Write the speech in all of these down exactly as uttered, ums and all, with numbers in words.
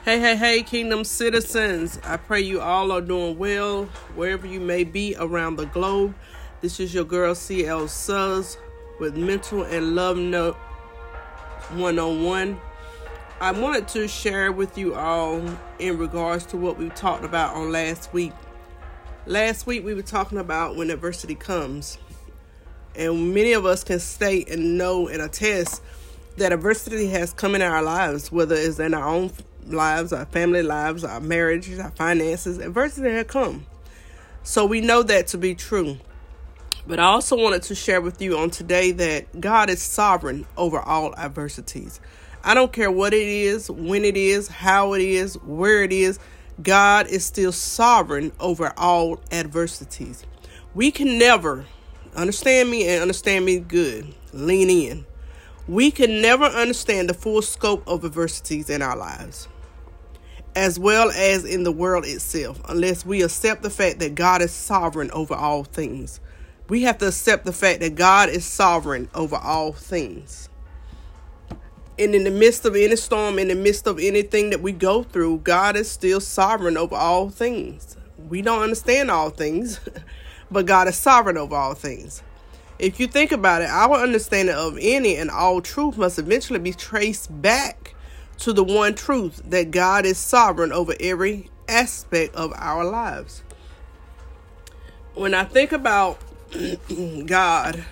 Hey, hey, hey, Kingdom citizens. I pray you all are doing well wherever you may be around the globe. This is your girl, C L Suz, with Mental and Love Note one oh one. I wanted to share with you all in regards to what we talked about on last week. Last week, we were talking about when adversity comes. And many of us can state and know and attest that adversity has come in our lives, whether it's in our own lives, our family lives, our marriages, our finances. Adversity has come. So we know that to be true. But I also wanted to share with you on today that God is sovereign over all adversities. I don't care what it is, when it is, how it is, where it is. God is still sovereign over all adversities. We can never, understand me and understand me good, lean in. We can never understand the full scope of adversities in our lives, as well as in the world itself, unless we accept the fact that God is sovereign over all things. We have to accept the fact that God is sovereign over all things. And in the midst of any storm, in the midst of anything that we go through, God is still sovereign over all things. We don't understand all things, but God is sovereign over all things. If you think about it, our understanding of any and all truth must eventually be traced back to the one truth that God is sovereign over every aspect of our lives. When I think about God,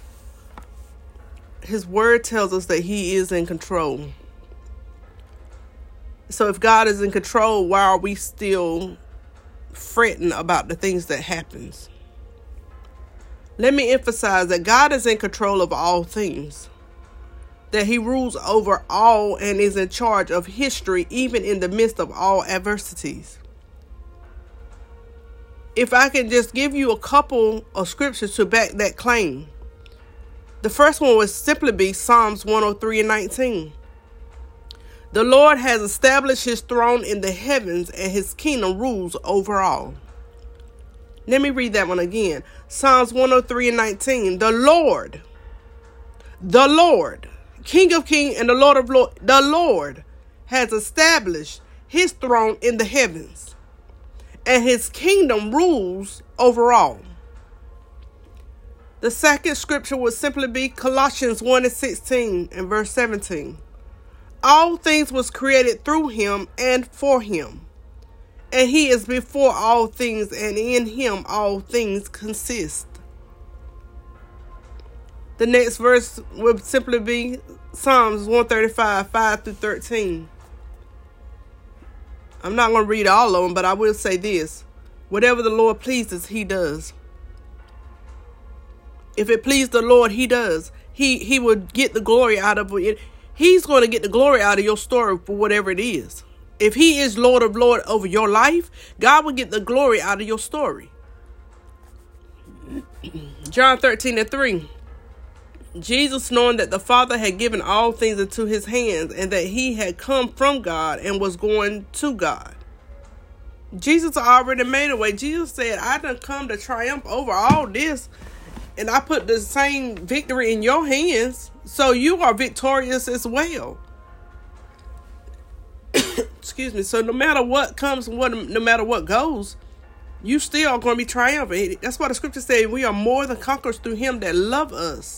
His word tells us that He is in control. So if God is in control, why are we still fretting about the things that happens? Let me emphasize that God is in control of all things, that He rules over all and is in charge of history, even in the midst of all adversities. If I can just give you a couple of scriptures to back that claim. The first one would simply be Psalms one oh three and nineteen. The Lord has established His throne in the heavens, and His kingdom rules over all. Let me read that one again. Psalms one oh three and nineteen. The Lord, the Lord, King of Kings and the Lord of Lords, the Lord has established His throne in the heavens, and His kingdom rules over all. The second scripture would simply be Colossians one and sixteen and verse seventeen. All things was created through Him and for Him. And He is before all things, and in Him all things consist. The next verse would simply be Psalms one thirty-five, five through thirteen. I'm not going to read all of them, but I will say this. Whatever the Lord pleases, He does. If it pleased the Lord, He does. He, he would get the glory out of it. He's going to get the glory out of your story for whatever it is. If He is Lord of Lords over your life, God will get the glory out of your story. John thirteen and three. Jesus, knowing that the Father had given all things into His hands, and that He had come from God and was going to God. Jesus already made a way. Jesus said, I done come to triumph over all this, and I put the same victory in your hands, so you are victorious as well. Excuse me. So no matter what comes, what no matter what goes, you still are going to be triumphant. That's why the scripture says we are more than conquerors through Him that love us.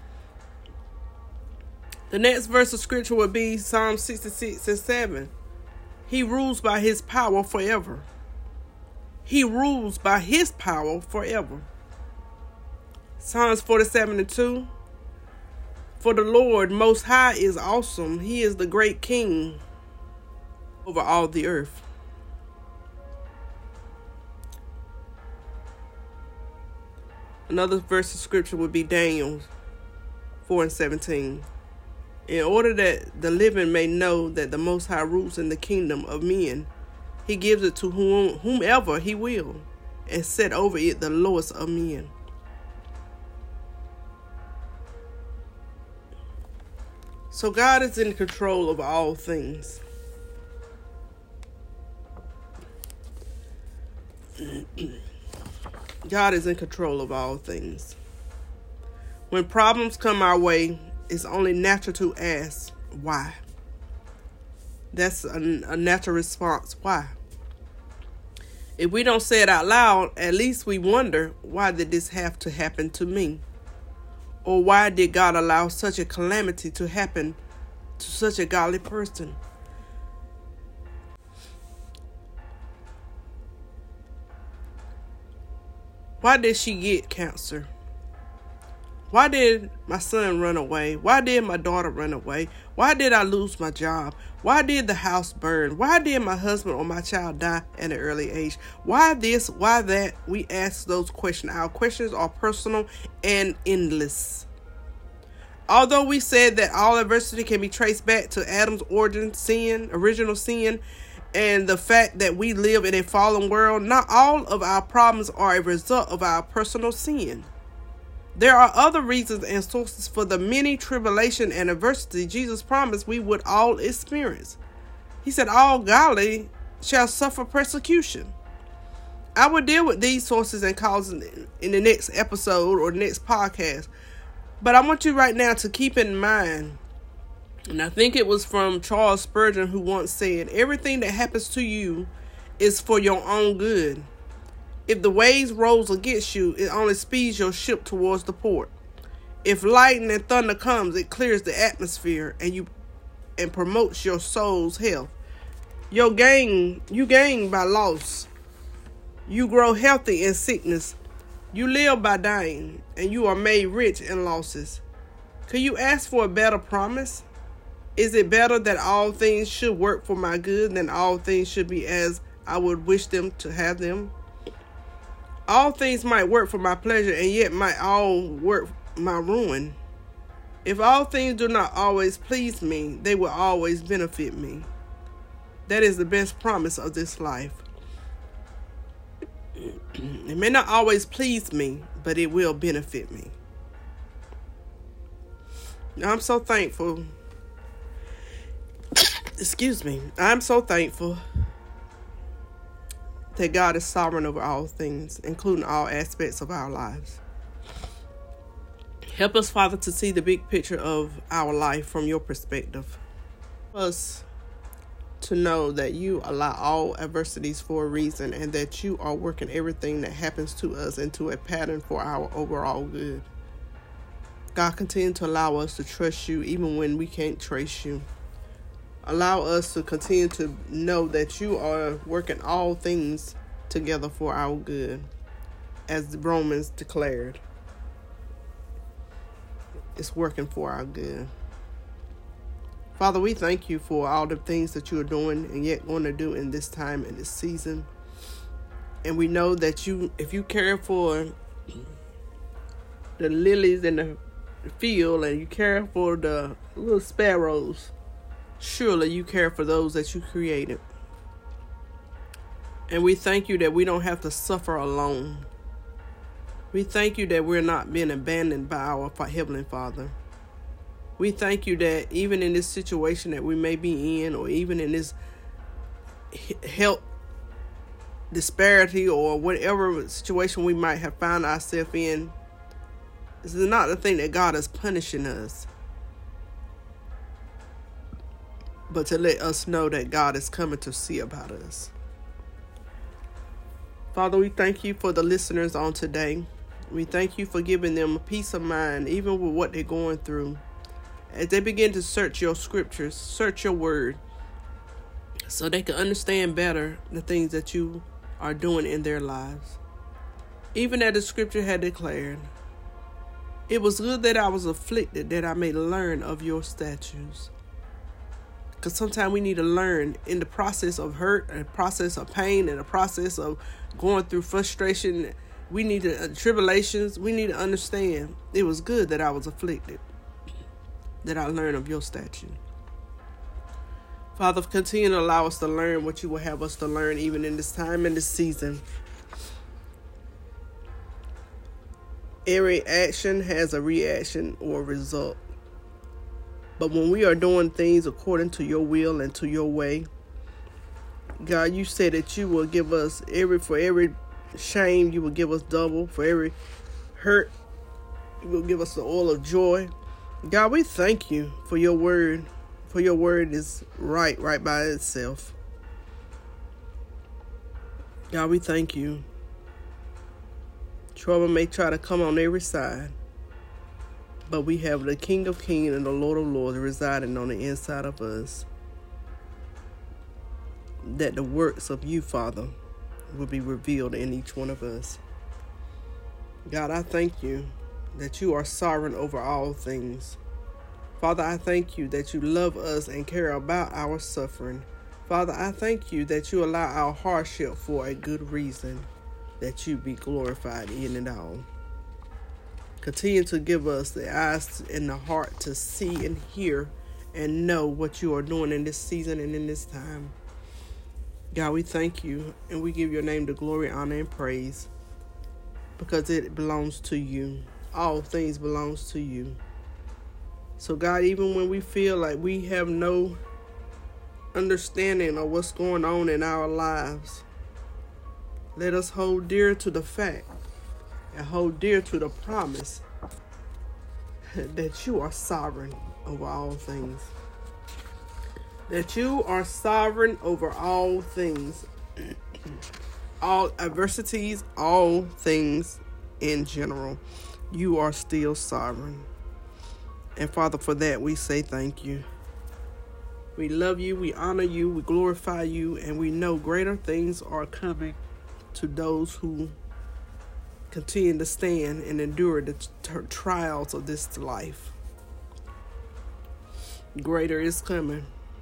The next verse of scripture would be Psalm sixty-six and seven. He rules by His power forever. He rules by His power forever. Psalms forty-seven and two. For the Lord Most High is awesome. He is the great King over all the earth. Another verse of scripture would be Daniel four and seventeen. In order that the living may know that the Most High rules in the kingdom of men, He gives it to whom, whomever He will, and set over it the lowest of men. So God is in control of all things. God is in control of all things. When problems come our way, it's only natural to ask, why? That's a, a natural response. Why? If we don't say it out loud, at least we wonder, why did this have to happen to me? Or why did God allow such a calamity to happen to such a godly person? Why did she get cancer? Why did my son run away? Why did my daughter run away? Why did I lose my job? Why did the house burn? Why did my husband or my child die at an early age? Why this? Why that? We ask those questions. Our questions are personal and endless. Although we said that all adversity can be traced back to Adam's origin sin, original sin, and the fact that we live in a fallen world, not all of our problems are a result of our personal sin. There are other reasons and sources for the many tribulation and adversity Jesus promised we would all experience. He said, all godly shall suffer persecution. I will deal with these sources and causes in the next episode or the next podcast. But I want you right now to keep in mind, and I think it was from Charles Spurgeon who once said, everything that happens to you is for your own good. If the waves rolls against you, it only speeds your ship towards the port. If lightning and thunder comes, it clears the atmosphere and you and promotes your soul's health. Your gain, you gain by loss. You grow healthy in sickness. You live by dying, and you are made rich in losses. Could you ask for a better promise? Is it better that all things should work for my good than all things should be as I would wish them to have them? All things might work for my pleasure, and yet might all work my ruin. If all things do not always please me, they will always benefit me. That is the best promise of this life. It may not always please me, but it will benefit me. I'm so thankful. Excuse me. I'm so thankful that God is sovereign over all things, including all aspects of our lives. Help us, Father, to see the big picture of our life from your perspective. Help us to know that you allow all adversities for a reason, and that you are working everything that happens to us into a pattern for our overall good. God, continue to allow us to trust you even when we can't trace you. Allow us to continue to know that you are working all things together for our good, as the Romans declared. It's working for our good. Father, we thank you for all the things that you are doing and yet going to do in this time and this season. And we know that you, if you care for the lilies in the field and you care for the little sparrows, surely you care for those that you created. And we thank you that we don't have to suffer alone. We thank you that we're not being abandoned by our Heavenly Father. We thank you that even in this situation that we may be in, or even in this health disparity or whatever situation we might have found ourselves in, this is not the thing that God is punishing us, but to let us know that God is coming to see about us. Father, we thank you for the listeners on today. We thank you for giving them a peace of mind, even with what they're going through, as they begin to search your scriptures, search your word, so they can understand better the things that you are doing in their lives. Even as the scripture had declared, it was good that I was afflicted, that I may learn of your statutes. Because sometimes we need to learn in the process of hurt, and the process of pain, and the process of going through frustration. We need to, uh, tribulations, we need to understand it was good that I was afflicted, that I learned of your statute. Father, continue to allow us to learn what you will have us to learn even in this time and this season. Every action has a reaction or a result. But when we are doing things according to your will and to your way, God, you said that you will give us every, for every shame, you will give us double. For every hurt, you will give us the oil of joy. God, we thank you for your word. For your word is right, right by itself. God, we thank you. Trouble may try to come on every side, but we have the King of Kings and the Lord of Lords residing on the inside of us. That the works of you, Father, will be revealed in each one of us. God, I thank you that you are sovereign over all things. Father, I thank you that you love us and care about our suffering. Father, I thank you that you allow our hardship for a good reason, that you be glorified in it all. Continue to give us the eyes and the heart to see and hear and know what you are doing in this season and in this time. God, we thank you and we give your name the glory, honor, and praise because it belongs to you. All things belongs to you. So God, even when we feel like we have no understanding of what's going on in our lives, let us hold dear to the fact and hold dear to the promise that you are sovereign over all things. That you are sovereign over all things. All adversities, all things in general. You are still sovereign. And Father, for that we say thank you. We love you, we honor you, we glorify you, and we know greater things are coming to those who continue to stand and endure the t- trials of this life. Greater is coming.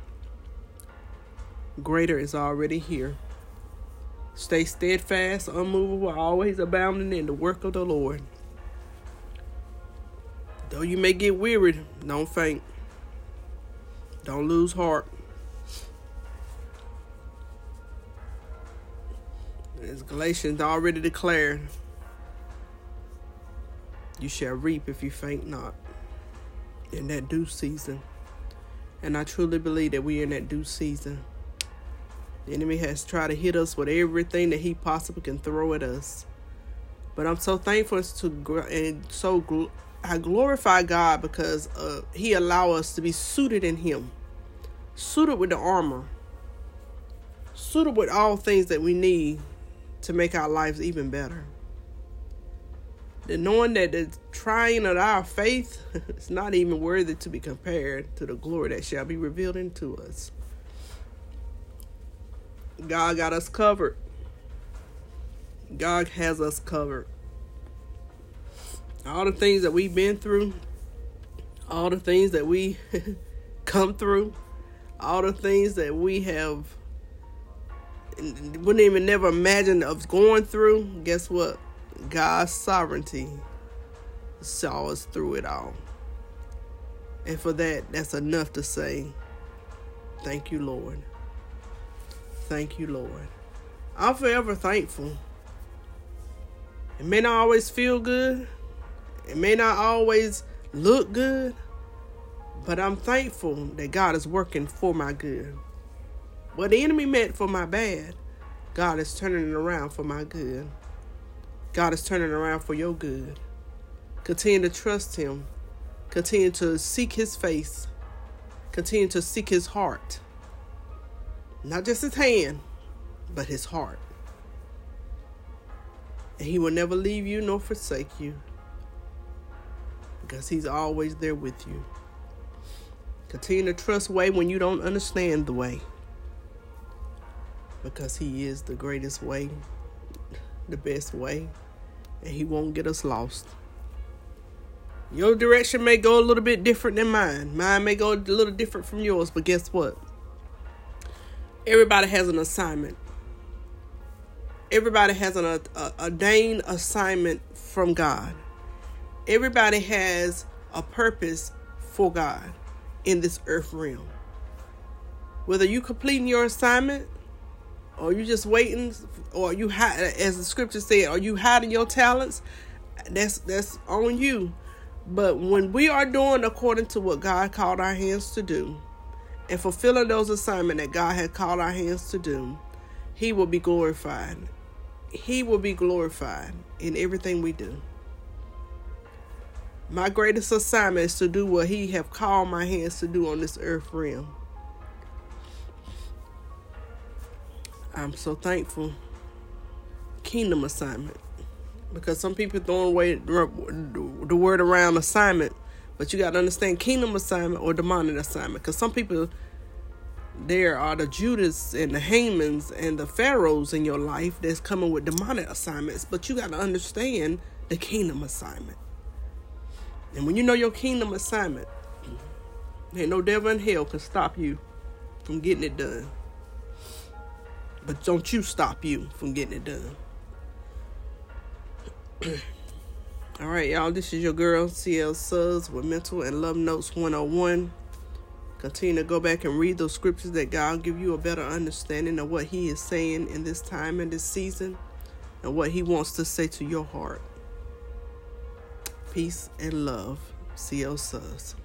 Greater is already here. Stay steadfast, unmovable, always abounding in the work of the Lord. Though you may get wearied, don't faint. Don't lose heart. As Galatians already declared, you shall reap if you faint not in that due season. And I truly believe that we are in that due season. The enemy has tried to hit us with everything that he possibly can throw at us. But I'm so thankful to and so gl- I glorify God because uh, he allow us to be suited in him. Suited with the armor. Suited with all things that we need to make our lives even better. The knowing that the trying of our faith is not even worthy to be compared to the glory that shall be revealed into us. God got us covered. God has us covered. All the things that we've been through, all the things that we come through, all the things that we have wouldn't even never imagine of going through, guess what? God's sovereignty saw us through it all. And for that, that's enough to say, thank you, Lord. Thank you, Lord. I'm forever thankful. It may not always feel good. It may not always look good. But I'm thankful that God is working for my good. What the enemy meant for my bad, God is turning it around for my good. God is turning it around for your good. Continue to trust him. Continue to seek his face. Continue to seek his heart. Not just his hand, but his heart. And he will never leave you nor forsake you. Because he's always there with you. Continue to trust way when you don't understand the way. Because he is the greatest way, the best way, and he won't get us lost. Your direction may go a little bit different than mine. Mine may go a little different from yours, but guess what? Everybody has an assignment. Everybody has an uh, ordained assignment from God. Everybody has a purpose for God in this earth realm. Whether you completing your assignment, or you just waiting, or you hide, as the scripture said, are you hiding your talents? That's that's on you. But when we are doing according to what God called our hands to do, and fulfilling those assignments that God had called our hands to do, he will be glorified. He will be glorified in everything we do. My greatest assignment is to do what he have called my hands to do on this earth realm. I'm so thankful. Kingdom assignment. Because some people throwing away the word around assignment. But you got to understand kingdom assignment or demonic assignment. Because some people, there are the Judas and the Hamans and the Pharaohs in your life that's coming with demonic assignments. But you got to understand the kingdom assignment. And when you know your kingdom assignment, ain't no devil in hell can stop you from getting it done. But don't you stop you from getting it done. All right, y'all. This is your girl, C L Suz, with Mental and Love Notes one oh one. Continue to go back and read those scriptures that God will give you a better understanding of what he is saying in this time and this season and what he wants to say to your heart. Peace and love. C L Suz.